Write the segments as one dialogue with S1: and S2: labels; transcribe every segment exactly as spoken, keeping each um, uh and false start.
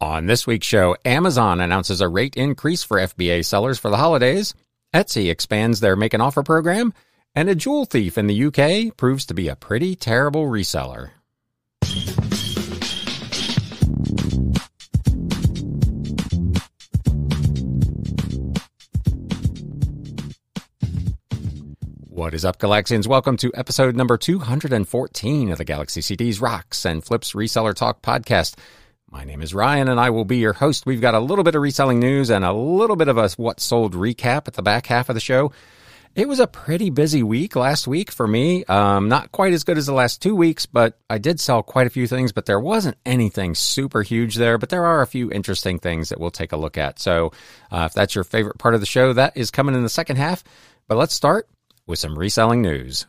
S1: On this week's show, Amazon announces a rate increase for F B A sellers for the holidays, Etsy expands their make an offer program, and a jewel thief in the U K proves to be a pretty terrible reseller. What is up, Galaxians? Welcome to episode number two hundred fourteen of the Galaxy C Ds Rocks and Flips Reseller Talk podcast. My name is Ryan, and I will be your host. We've got a little bit of reselling news and a little bit of a what sold recap at the back half of the show. It was a pretty busy week last week for me. Um, not quite as good as the last two weeks, but I did sell quite a few things, but there wasn't anything super huge there. But there are a few interesting things that we'll take a look at. So uh, if that's your favorite part of the show, that is coming in the second half. But let's start with some reselling news.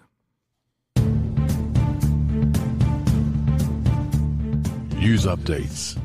S2: News updates.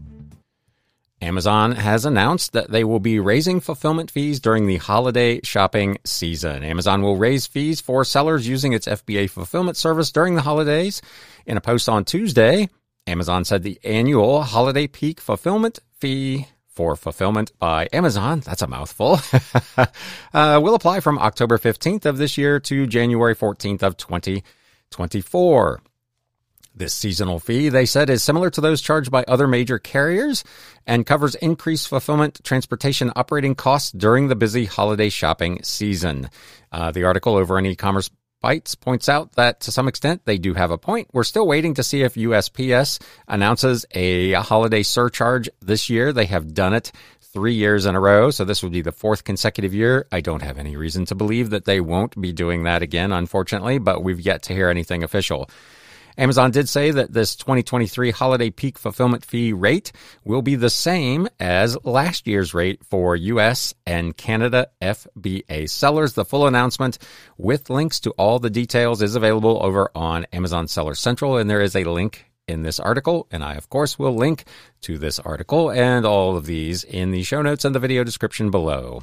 S1: Amazon has announced that they will be raising fulfillment fees during the holiday shopping season. Amazon will raise fees for sellers using its F B A fulfillment service during the holidays. In a post on Tuesday, Amazon said the annual holiday peak fulfillment fee for fulfillment by Amazon, that's a mouthful, uh, will apply from October fifteenth of this year to January fourteenth of twenty twenty-four. This seasonal fee, they said, is similar to those charged by other major carriers and covers increased fulfillment, transportation, operating costs during the busy holiday shopping season. Uh, the article over on E-commerce Bytes points out that to some extent they do have a point. We're still waiting to see if U S P S announces a holiday surcharge this year. They have done it three years in a row, so this would be the fourth consecutive year. I don't have any reason to believe that they won't be doing that again, unfortunately, but we've yet to hear anything official. Amazon did say that this twenty twenty-three holiday peak fulfillment fee rate will be the same as last year's rate for U S and Canada F B A sellers. The full announcement with links to all the details is available over on Amazon Seller Central, and there is a link in this article, and I, of course, will link to this article and all of these in the show notes and the video description below.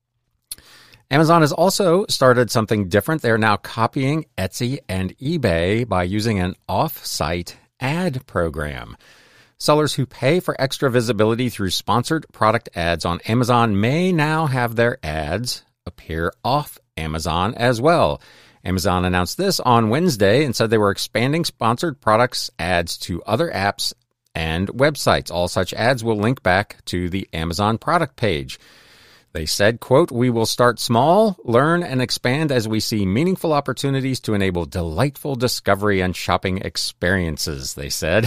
S1: Amazon has also started something different. They're now copying Etsy and eBay by using an off-site ad program. Sellers who pay for extra visibility through sponsored product ads on Amazon may now have their ads appear off Amazon as well. Amazon announced this on Wednesday and said they were expanding sponsored products ads to other apps and websites. All such ads will link back to the Amazon product page. They said, quote, "We will start small, learn, and expand as we see meaningful opportunities to enable delightful discovery and shopping experiences," they said.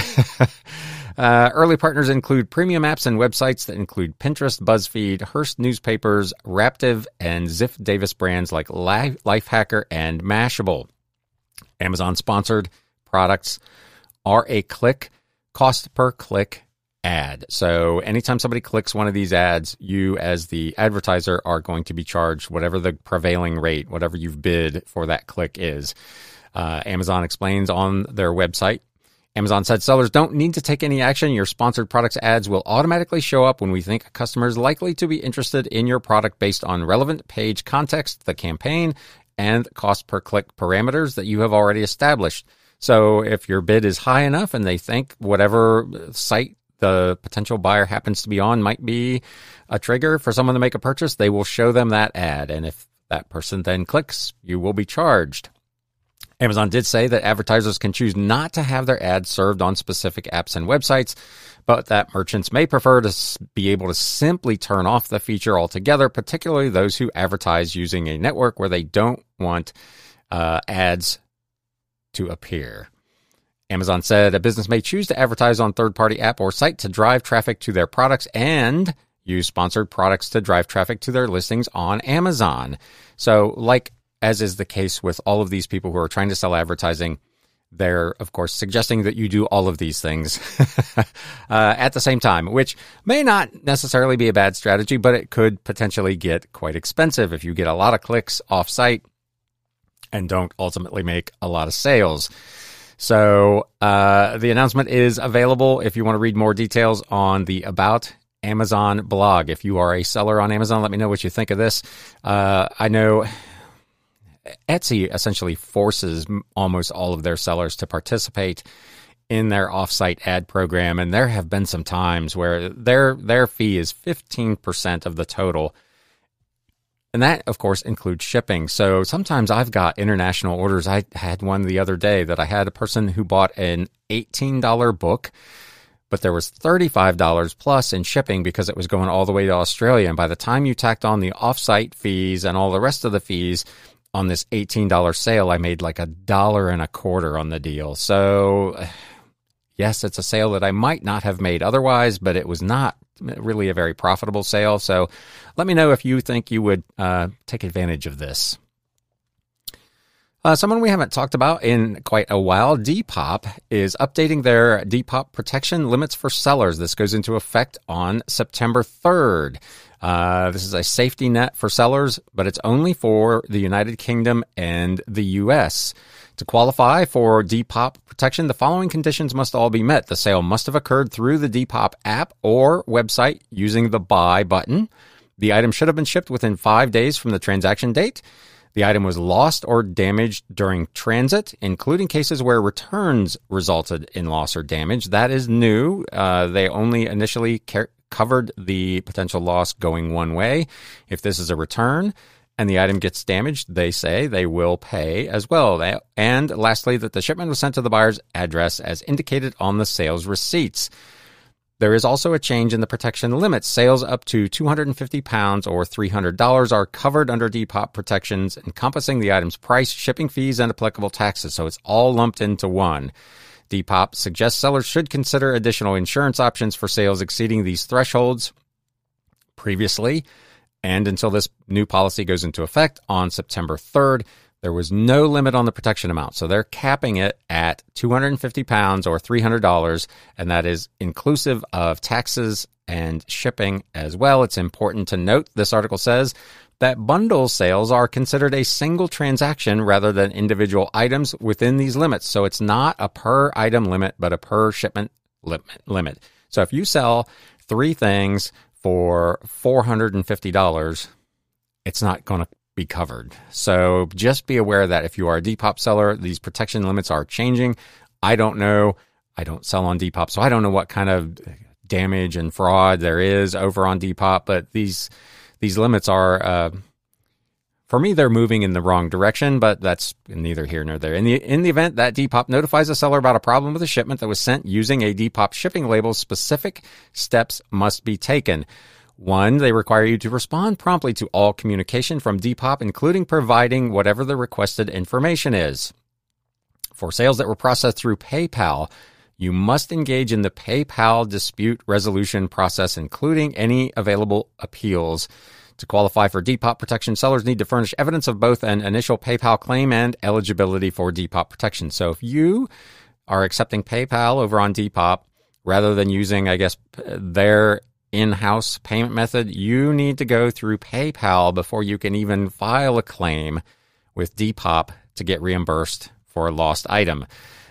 S1: uh, early partners include premium apps and websites that include Pinterest, BuzzFeed, Hearst Newspapers, Raptive, and Ziff Davis brands like Lifehacker and Mashable. Amazon-sponsored products are a click, cost per click ad. So anytime somebody clicks one of these ads, you as the advertiser are going to be charged whatever the prevailing rate, whatever you've bid for that click is. Uh, Amazon explains on their website. Amazon said sellers don't need to take any action. Your sponsored products ads will automatically show up when we think a customer is likely to be interested in your product based on relevant page context, the campaign, and cost per click parameters that you have already established. So if your bid is high enough and they think whatever site the potential buyer happens to be on might be a trigger for someone to make a purchase, they will show them that ad. And if that person then clicks, you will be charged. Amazon did say that advertisers can choose not to have their ads served on specific apps and websites, but that merchants may prefer to be able to simply turn off the feature altogether, particularly those who advertise using a network where they don't want uh, ads to appear. Amazon said a business may choose to advertise on third-party app or site to drive traffic to their products and use sponsored products to drive traffic to their listings on Amazon. So, like as is the case with all of these people who are trying to sell advertising, they're, of course, suggesting that you do all of these things uh, at the same time, which may not necessarily be a bad strategy, but it could potentially get quite expensive if you get a lot of clicks off-site and don't ultimately make a lot of sales. So uh, the announcement is available if you want to read more details on the About Amazon blog. If you are a seller on Amazon, let me know what you think of this. Uh, I know Etsy essentially forces almost all of their sellers to participate in their offsite ad program, and there have been some times where their their fee is fifteen percent of the total. And that, of course, includes shipping. So sometimes I've got international orders. I had one the other day that I had a person who bought an eighteen dollars book, but there was thirty-five dollars plus in shipping because it was going all the way to Australia. And by the time you tacked on the offsite fees and all the rest of the fees on this eighteen dollars sale, I made like a dollar and a quarter on the deal. So yes, it's a sale that I might not have made otherwise, but it was not really a very profitable sale. So let me know if you think you would uh, take advantage of this. Uh, someone we haven't talked about in quite a while, Depop, is updating their Depop protection limits for sellers. This goes into effect on September third. Uh, this is a safety net for sellers, but it's only for the United Kingdom and the U S. To qualify for Depop protection, the following conditions must all be met. The sale must have occurred through the Depop app or website using the buy button. The item should have been shipped within five days from the transaction date. The item was lost or damaged during transit, including cases where returns resulted in loss or damage. That is new. Uh, they only initially car- covered the potential loss going one way. If this is a return and the item gets damaged, they say they will pay as well. And lastly, that the shipment was sent to the buyer's address as indicated on the sales receipts. There is also a change in the protection limits. Sales up to two hundred fifty pounds or three hundred dollars are covered under Depop protections, encompassing the item's price, shipping fees, and applicable taxes. So it's all lumped into one. Depop suggests sellers should consider additional insurance options for sales exceeding these thresholds. Previously, and until this new policy goes into effect on September third, there was no limit on the protection amount. So they're capping it at two hundred fifty pounds or three hundred dollars, and that is inclusive of taxes and shipping as well. It's important to note, this article says, that bundle sales are considered a single transaction rather than individual items within these limits. So it's not a per item limit, but a per shipment limit. So if you sell three things for four hundred fifty dollars, it's not going to be covered. So just be aware that if you are a Depop seller, these protection limits are changing. I don't know. I don't sell on Depop, so I don't know what kind of damage and fraud there is over on Depop, but these these limits are, uh, for me, they're moving in the wrong direction, but that's neither here nor there. In the in the event that Depop notifies a seller about a problem with a shipment that was sent using a Depop shipping label, specific steps must be taken. One, they require you to respond promptly to all communication from Depop, including providing whatever the requested information is. For sales that were processed through PayPal, you must engage in the PayPal dispute resolution process, including any available appeals. To qualify for Depop protection, sellers need to furnish evidence of both an initial PayPal claim and eligibility for Depop protection. So if you are accepting PayPal over on Depop, rather than using, I guess, their in-house payment method, you need to go through PayPal before you can even file a claim with Depop to get reimbursed for a lost item.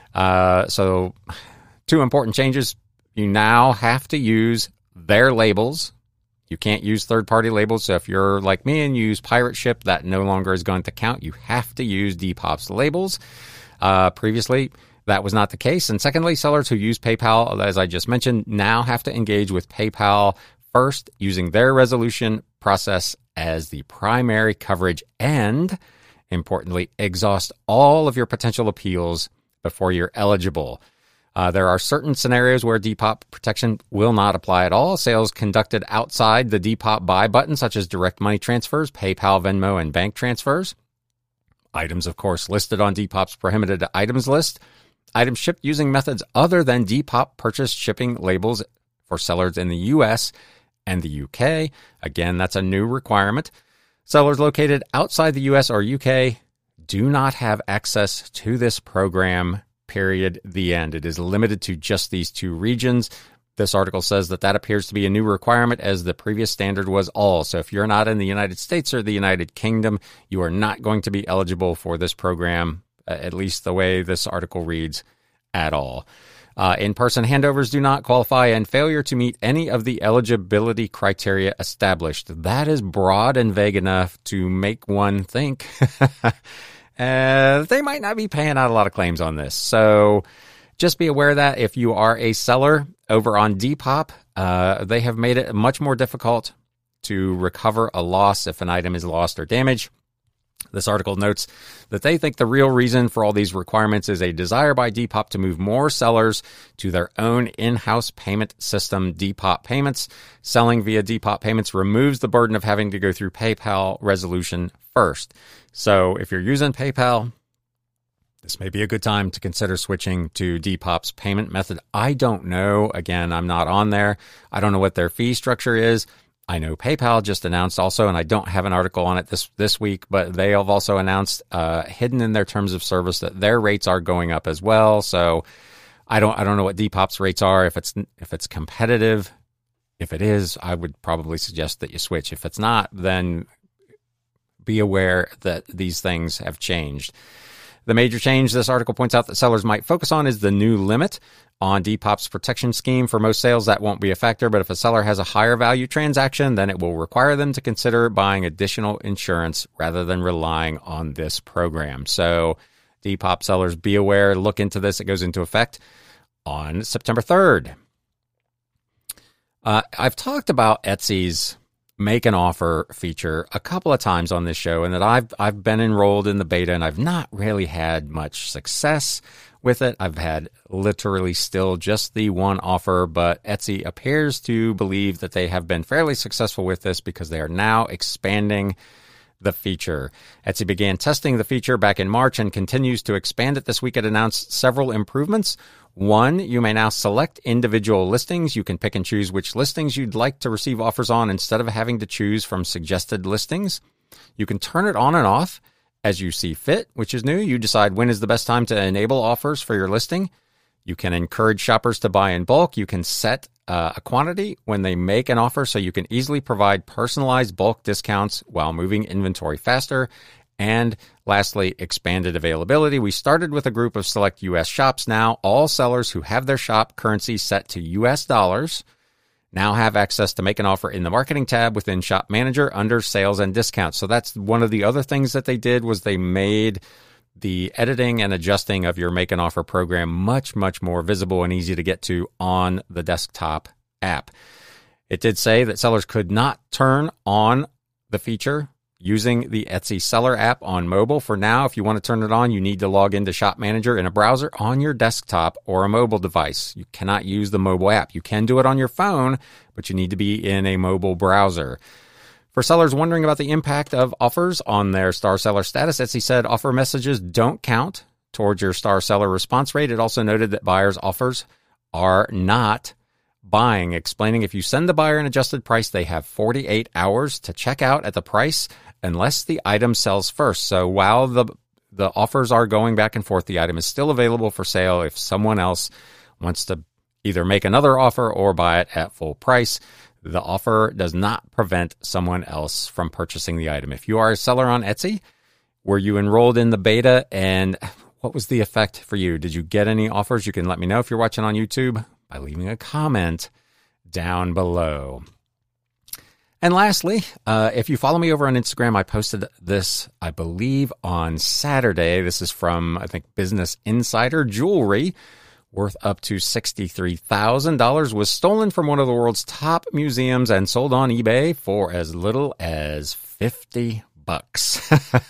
S1: Uh, so two important changes. You now have to use their labels. You can't use third-party labels. So if you're like me and use Pirate Ship, that no longer is going to count. You have to use Depop's labels. Uh, previously, that was not the case. And secondly, sellers who use PayPal, as I just mentioned, now have to engage with PayPal first, using their resolution process as the primary coverage, and, importantly, exhaust all of your potential appeals before you're eligible. Uh, there are certain scenarios where Depop protection will not apply at all. Sales conducted outside the Depop buy button, such as direct money transfers, PayPal, Venmo, and bank transfers. Items, of course, listed on Depop's prohibited items list. Items shipped using methods other than Depop purchase shipping labels for sellers in the U S and the U K. Again, that's a new requirement. Sellers located outside the U S or U K do not have access to this program, period, the end. It is limited to just these two regions. This article says that that appears to be a new requirement, as the previous standard was all. So if you're not in the United States or the United Kingdom, you are not going to be eligible for this program, at least the way this article reads, at all. Uh, in-person handovers do not qualify, and failure to meet any of the eligibility criteria established. That is broad and vague enough to make one think uh, they might not be paying out a lot of claims on this. So Just be aware that if you are a seller over on Depop, uh, they have made it much more difficult to recover a loss if an item is lost or damaged. This article notes that they think the real reason for all these requirements is a desire by Depop to move more sellers to their own in-house payment system, Depop Payments. Selling via Depop Payments removes the burden of having to go through PayPal resolution first. So if you're using PayPal, this may be a good time to consider switching to Depop's payment method. I don't know. Again, I'm not on there. I don't know what their fee structure is. I know PayPal just announced also, and I don't have an article on it this, this week, but they have also announced, uh, hidden in their terms of service, that their rates are going up as well. So I don't, I don't know what Depop's rates are. If it's, if it's competitive, if it is, I would probably suggest that you switch. If it's not, then be aware that these things have changed. The major change this article points out that sellers might focus on is the new limit on Depop's protection scheme. For most sales, that won't be a factor, but if a seller has a higher value transaction, then it will require them to consider buying additional insurance rather than relying on this program. So Depop sellers, be aware, look into this. It goes into effect on September third. Uh, I've talked about Etsy's make an offer feature a couple of times on this show, and that I've I've been enrolled in the beta, and I've not really had much success with it. I've had literally still just the one offer, but Etsy appears to believe that they have been fairly successful with this because they are now expanding the feature. Etsy began testing the feature back in March and continues to expand it. This week it announced several improvements. One, you may now select individual listings. You can pick and choose which listings you'd like to receive offers on instead of having to choose from suggested listings. You can turn it on and off as you see fit, which is new. You decide when is the best time to enable offers for your listing. You can encourage shoppers to buy in bulk. You can set uh, a quantity when they make an offer, so you can easily provide personalized bulk discounts while moving inventory faster. And lastly, expanded availability. We started with a group of select U S shops. Now, all sellers who have their shop currency set to U S dollars now have access to make an offer in the marketing tab within Shop Manager under sales and discounts. So that's one of the other things that they did, was they made the editing and adjusting of your make an offer program much, much more visible and easy to get to on the desktop app. It did say that sellers could not turn on the feature using the Etsy seller app on mobile. For now, if you want to turn it on, you need to log into Shop Manager in a browser on your desktop or a mobile device. You cannot use the mobile app. You can do it on your phone, but you need to be in a mobile browser. For sellers wondering about the impact of offers on their star seller status, Etsy said offer messages don't count towards your star seller response rate. It also noted that buyers' offers are not buying, explaining if you send the buyer an adjusted price, they have forty-eight hours to check out at the price unless the item sells first. So while the the offers are going back and forth, the item is still available for sale if someone else wants to either make another offer or buy it at full price. The offer does not prevent someone else from purchasing the item. If you are a seller on Etsy, were you enrolled in the beta, and what was the effect for you? Did you get any offers? You can let me know if you're watching on YouTube by leaving a comment down below. And lastly, uh, if you follow me over on Instagram, I posted this, I believe, on Saturday. This is from, I think, Business Insider. Jewelry worth up to sixty-three thousand dollars was stolen from one of the world's top museums and sold on eBay for as little as fifty bucks.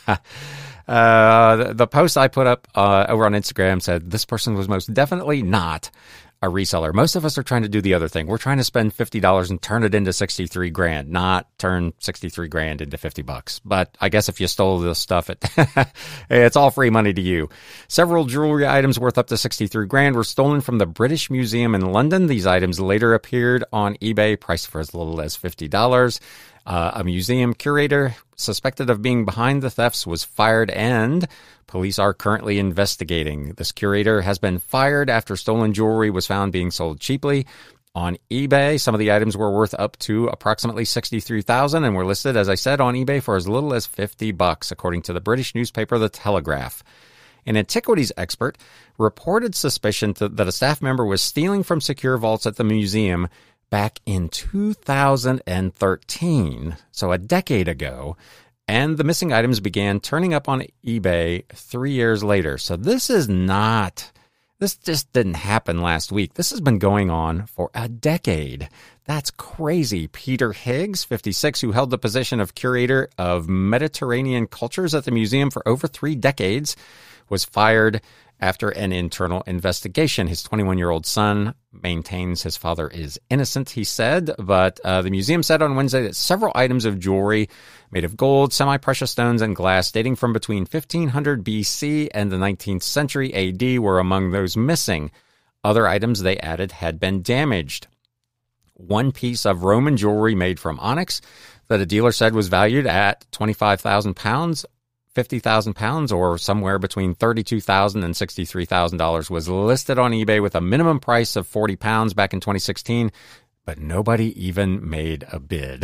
S1: uh, the, the post I put up uh, over on Instagram said, this person was most definitely not a reseller. Most of us are trying to do the other thing. We're trying to spend fifty dollars and turn it into sixty-three grand, not turn sixty-three grand into fifty bucks. But I guess if you stole this stuff, it it's all free money to you. Several jewelry items worth up to sixty-three grand were stolen from the British Museum in London. These items later appeared on eBay, priced for as little as fifty dollars. Uh, a museum curator suspected of being behind the thefts was fired, and police are currently investigating. This curator has been fired after stolen jewelry was found being sold cheaply on eBay. Some of the items were worth up to approximately sixty-three thousand dollars and were listed, as I said, on eBay for as little as fifty bucks, according to the British newspaper The Telegraph. An antiquities expert reported suspicion to, that a staff member was stealing from secure vaults at the museum back in two thousand thirteen, so a decade ago, and the missing items began turning up on eBay three years later. So this is not This just didn't happen last week. This has been going on for a decade. That's crazy. Peter Higgs, fifty-six, who held the position of curator of Mediterranean cultures at the museum for over three decades, was fired after an internal investigation. His twenty-one-year-old son maintains his father is innocent, he said, but uh, the museum said on Wednesday that several items of jewelry made of gold, semi-precious stones, and glass dating from between fifteen hundred B C and the nineteenth century A D were among those missing. Other items, they added, had been damaged. One piece of Roman jewelry made from onyx that a dealer said was valued at twenty-five thousand pounds, fifty thousand pounds, or somewhere between thirty-two thousand dollars and sixty-three thousand dollars, was listed on eBay with a minimum price of forty pounds back in twenty sixteen, but nobody even made a bid.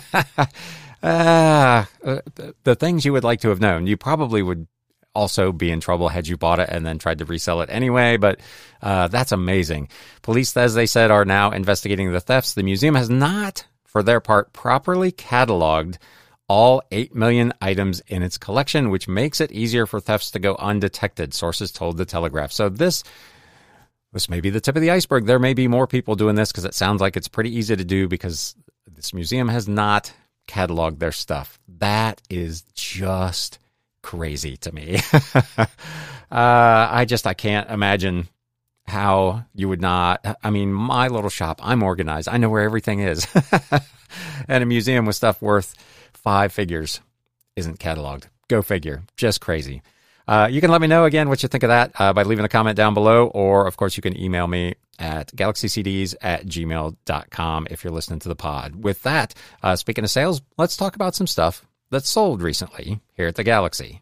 S1: Ah, uh, the, the things you would like to have known. You probably would also be in trouble had you bought it and then tried to resell it anyway, but uh, that's amazing. Police, as they said, are now investigating the thefts. The museum has not, for their part, properly cataloged all eight million items in its collection, which makes it easier for thefts to go undetected, sources told The Telegraph. So this this may be the tip of the iceberg. There may be more people doing this because it sounds like it's pretty easy to do because this museum has not cataloged their stuff. That is just crazy to me. uh, I just, I can't imagine how you would not. I mean, my little shop, I'm organized. I know where everything is. And a museum with stuff worth five figures isn't cataloged. Go figure. Just crazy. Uh, you can let me know, again, what you think of that uh, by leaving a comment down below, or, of course, you can email me at galaxy c ds at gmail dot com if you're listening to the pod. With that, uh, speaking of sales, let's talk about some stuff that's sold recently here at the Galaxy.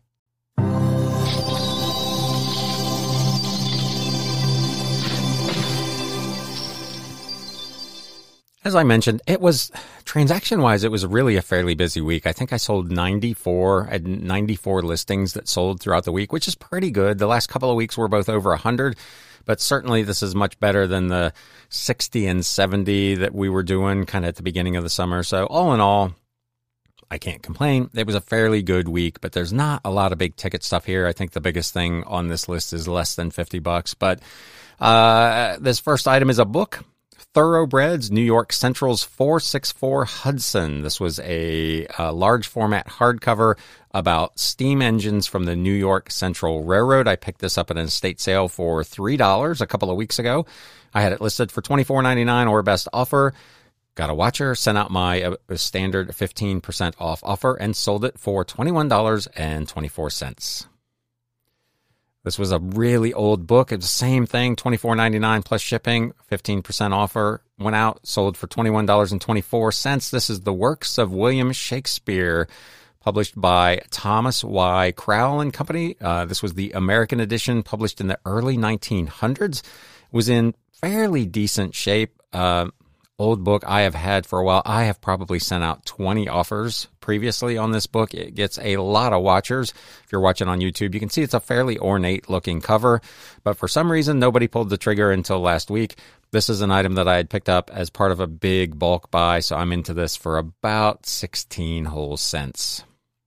S1: As I mentioned, it was, transaction-wise, it was really a fairly busy week. I think I sold ninety-four, I had ninety-four listings that sold throughout the week, which is pretty good. The last couple of weeks were both over one hundred, but certainly this is much better than the sixty and seventy that we were doing kind of at the beginning of the summer. So all in all, I can't complain. It was a fairly good week, but there's not a lot of big ticket stuff here. I think the biggest thing on this list is less than fifty bucks, but uh, this first item is a book. Thoroughbreds, New York Central's four sixty-four Hudson. This was a, a large format hardcover about steam engines from the New York Central Railroad. I picked this up at an estate sale for three dollars a couple of weeks ago. I had it listed for twenty-four ninety-nine or best offer. Got a watcher, sent out my uh, standard fifteen percent off offer, and sold it for twenty-one dollars and twenty-four cents. This was a really old book. It's the same thing, twenty-four ninety-nine plus shipping, fifteen percent offer. Went out, sold for twenty-one dollars and twenty-four cents. This is The Works of William Shakespeare, published by Thomas Y. Crowell and Company. Uh, this was the American edition, published in the early nineteen hundreds. It was in fairly decent shape. Uh, old book I have had for a while. I have probably sent out twenty offers previously on this book. It gets a lot of watchers. If you're watching on YouTube, you can see it's a fairly ornate looking cover, but for some reason, nobody pulled the trigger until last week. This is an item that I had picked up as part of a big bulk buy, so I'm into this for about sixteen whole cents.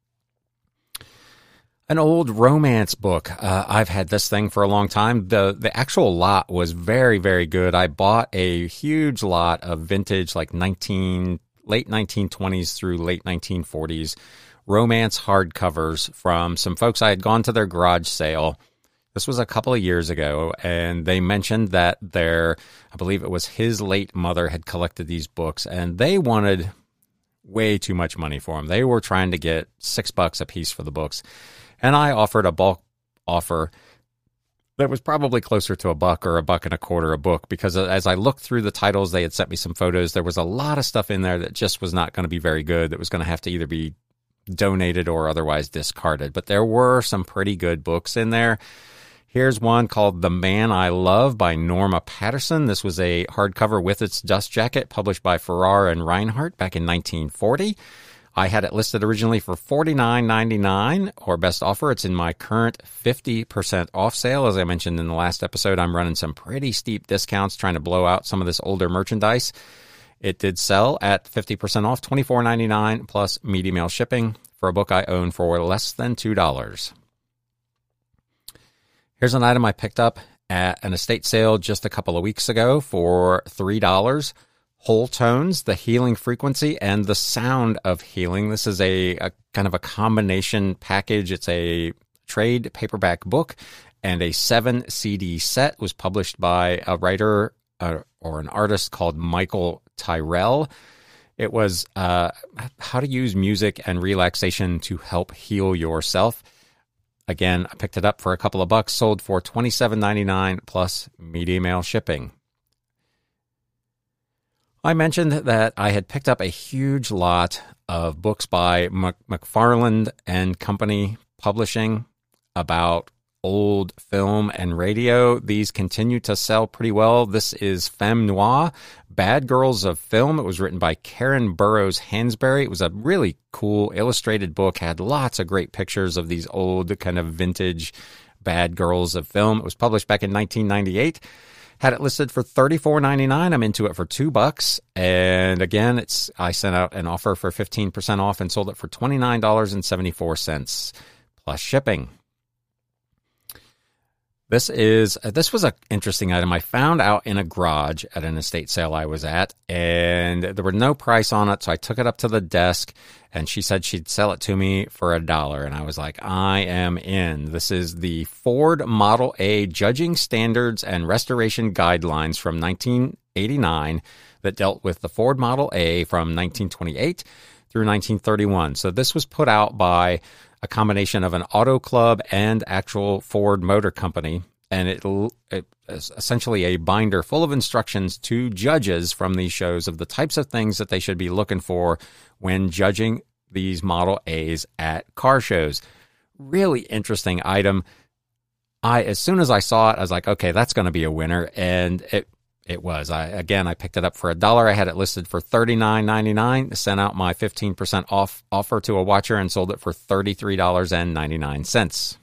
S1: An old romance book. Uh, I've had this thing for a long time. The the actual lot was very, very good. I bought a huge lot of vintage, like nineteen late nineteen twenties through late nineteen forties romance hardcovers from some folks. I had gone to their garage sale. This was a couple of years ago, and they mentioned that their, I believe it was his late mother, had collected these books, and they wanted way too much money for them. They were trying to get six bucks a piece for the books. And I offered a bulk offer that was probably closer to a buck or a buck and a quarter a book, because as I looked through the titles, they had sent me some photos. There was a lot of stuff in there that just was not going to be very good, that was going to have to either be donated or otherwise discarded. But there were some pretty good books in there. Here's one called The Man I Love by Norma Patterson. This was a hardcover with its dust jacket, published by Farrar and Reinhardt back in nineteen forty. I had it listed originally for forty-nine ninety-nine or best offer. It's in my current fifty percent off sale. As I mentioned in the last episode, I'm running some pretty steep discounts trying to blow out some of this older merchandise. It did sell at fifty percent off, twenty-four ninety-nine plus media mail shipping for a book I own for less than two dollars. Here's an item I picked up at an estate sale just a couple of weeks ago for three dollars. Whole Tones, The Healing Frequency, and The Sound of Healing. This is a, a kind of a combination package. It's a trade paperback book and a seven C D set. It was published by a writer uh, or an artist called Michael Tyrell. It was uh, how to use music and relaxation to help heal yourself. Again, I picked it up for a couple of bucks, sold for twenty-seven ninety-nine plus media mail shipping. I mentioned that I had picked up a huge lot of books by McFarland and Company Publishing about old film and radio. These continue to sell pretty well. This is Femme Noir, Bad Girls of Film. It was written by Karen Burroughs Hansberry. It was a really cool illustrated book, had lots of great pictures of these old kind of vintage bad girls of film. It was published back in nineteen ninety-eight. Had it listed for thirty-four ninety-nine. I'm into it for two bucks. And again, it's I sent out an offer for fifteen percent off and sold it for twenty-nine dollars and seventy-four cents plus shipping. This is this was an interesting item I found out in a garage at an estate sale I was at, and there were no price on it, so I took it up to the desk, and she said she'd sell it to me for a dollar, and I was like, I am in. This is the Ford Model A Judging Standards and Restoration Guidelines from nineteen eighty-nine that dealt with the Ford Model A from nineteen twenty-eight through nineteen thirty-one. So this was put out by a combination of an auto club and actual Ford Motor Company, and it, it is essentially a binder full of instructions to judges from these shows of the types of things that they should be looking for when judging these Model A's at car shows. Really interesting item. I as soon as I saw it, I was like, okay, that's going to be a winner, and it It was. I again, I picked it up for a dollar. I had it listed for thirty-nine ninety-nine. Sent out my fifteen percent off offer to a watcher and sold it for thirty-three dollars and ninety-nine cents.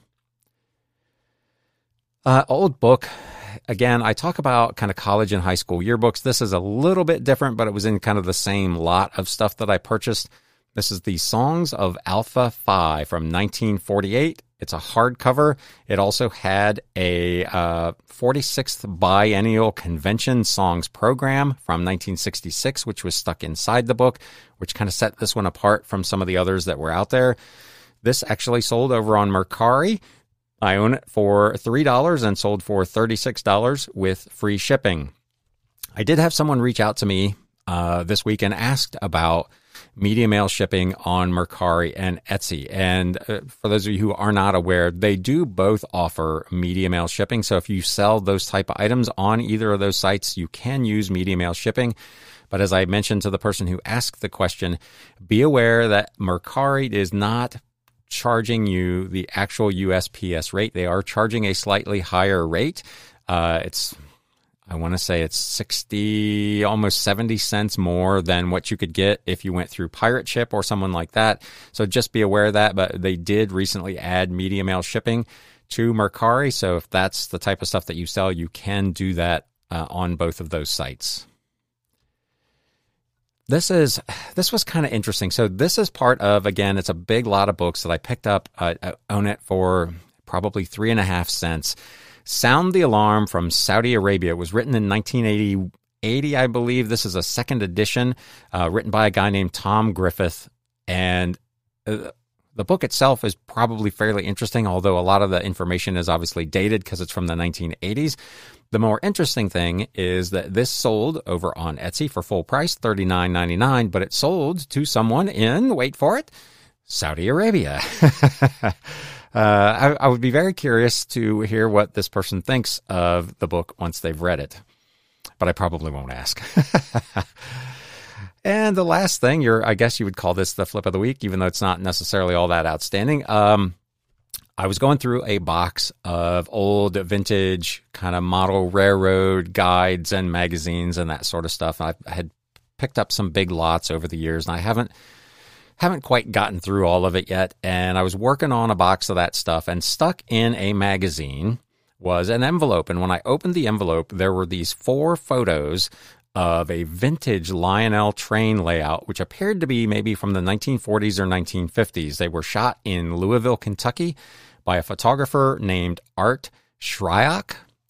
S1: Uh, old book. Again, I talk about kind of college and high school yearbooks. This is a little bit different, but it was in kind of the same lot of stuff that I purchased. This is the Songs of Alpha Phi from nineteen forty-eight. It's a hardcover. It also had a uh, forty-sixth Biennial Convention Songs Program from nineteen sixty-six, which was stuck inside the book, which kind of set this one apart from some of the others that were out there. This actually sold over on Mercari. I own it for three dollars and sold for thirty-six dollars with free shipping. I did have someone reach out to me uh, this week and asked about media mail shipping on Mercari and Etsy. And uh, for those of you who are not aware, they do both offer media mail shipping. So if you sell those type of items on either of those sites, you can use media mail shipping. But as I mentioned to the person who asked the question, be aware that Mercari is not charging you the actual U S P S rate. They are charging a slightly higher rate. Uh, it's I want to say it's sixty, almost seventy cents more than what you could get if you went through Pirate Ship or someone like that. So just be aware of that. But they did recently add media mail shipping to Mercari. So if that's the type of stuff that you sell, you can do that uh, on both of those sites. This is this was kind of interesting. So this is part of, again, it's a big lot of books that I picked up. Uh, I own it for probably three and a half cents. Sound the Alarm from Saudi Arabia. It was written in nineteen eighty, I believe. This is a second edition uh, written by a guy named Tom Griffith. And uh, the book itself is probably fairly interesting, although a lot of the information is obviously dated because it's from the nineteen eighties. The more interesting thing is that this sold over on Etsy for full price, thirty-nine ninety-nine, but it sold to someone in, wait for it, Saudi Arabia. Uh, I, I would be very curious to hear what this person thinks of the book once they've read it, but I probably won't ask. And the last thing, you're, I guess you would call this the flip of the week, even though it's not necessarily all that outstanding. Um, I was going through a box of old vintage kind of model railroad guides and magazines and that sort of stuff. I had picked up some big lots over the years, and I haven't Haven't quite gotten through all of it yet, and I was working on a box of that stuff, and stuck in a magazine was an envelope. And when I opened the envelope, there were these four photos of a vintage Lionel train layout, which appeared to be maybe from the nineteen forties or nineteen fifties. They were shot in Louisville, Kentucky by a photographer named Art Shryock.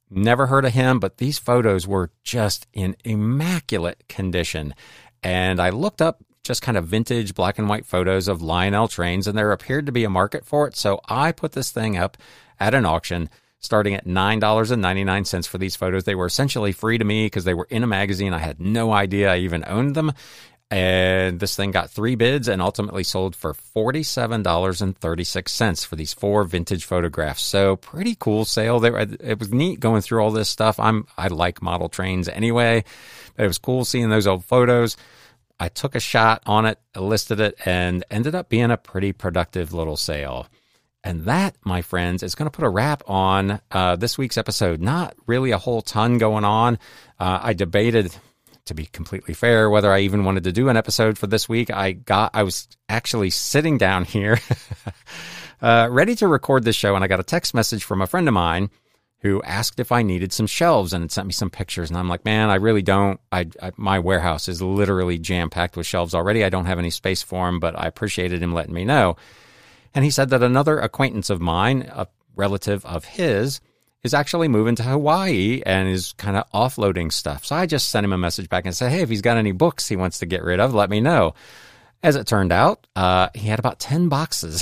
S1: Never heard of him, but these photos were just in immaculate condition. And I looked up just kind of vintage black and white photos of Lionel trains, and there appeared to be a market for it. So I put this thing up at an auction starting at nine dollars and ninety-nine cents for these photos. They were essentially free to me because they were in a magazine. I had no idea I even owned them. And this thing got three bids and ultimately sold for forty-seven dollars and thirty-six cents for these four vintage photographs. So pretty cool sale. They were, it was neat going through all this stuff. I'm, I like model trains anyway, but it was cool seeing those old photos. I took a shot on it, listed it, and ended up being a pretty productive little sale. And that, my friends, is going to put a wrap on uh, this week's episode. Not really a whole ton going on. Uh, I debated, to be completely fair, whether I even wanted to do an episode for this week. I got, I was actually sitting down here, uh, ready to record this show, and I got a text message from a friend of mine who asked if I needed some shelves and had sent me some pictures. And I'm like, man, I really don't. I, I my warehouse is literally jam-packed with shelves already. I don't have any space for them, but I appreciated him letting me know. And he said that another acquaintance of mine, a relative of his, is actually moving to Hawaii and is kind of offloading stuff. So I just sent him a message back and said, hey, if he's got any books he wants to get rid of, let me know. As it turned out, uh, he had about ten boxes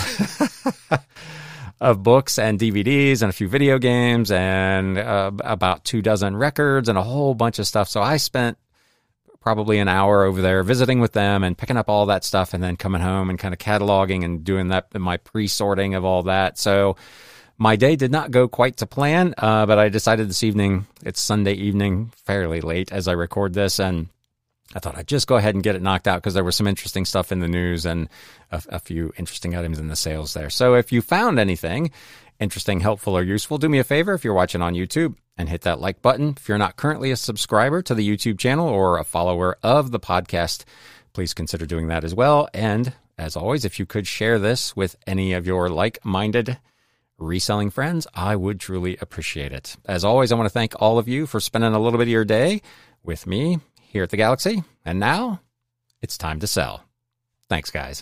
S1: of books and D V Ds and a few video games and uh, about two dozen records and a whole bunch of stuff. So I spent probably an hour over there visiting with them and picking up all that stuff and then coming home and kind of cataloging and doing that, my pre-sorting of all that. So my day did not go quite to plan, uh, but I decided this evening, it's Sunday evening, fairly late as I record this, and I thought I'd just go ahead and get it knocked out because there was some interesting stuff in the news and a, a few interesting items in the sales there. So if you found anything interesting, helpful, or useful, do me a favor if you're watching on YouTube and hit that like button. If you're not currently a subscriber to the YouTube channel or a follower of the podcast, please consider doing that as well. And as always, if you could share this with any of your like-minded reselling friends, I would truly appreciate it. As always, I want to thank all of you for spending a little bit of your day with me here at the Galaxy. And now it's time to sell. Thanks, guys.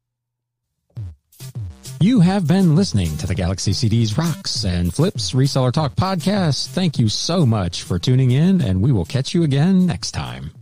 S1: You have been listening to the Galaxy C Ds Rocks and Flips Reseller Talk podcast. Thank you so much for tuning in, and we will catch you again next time.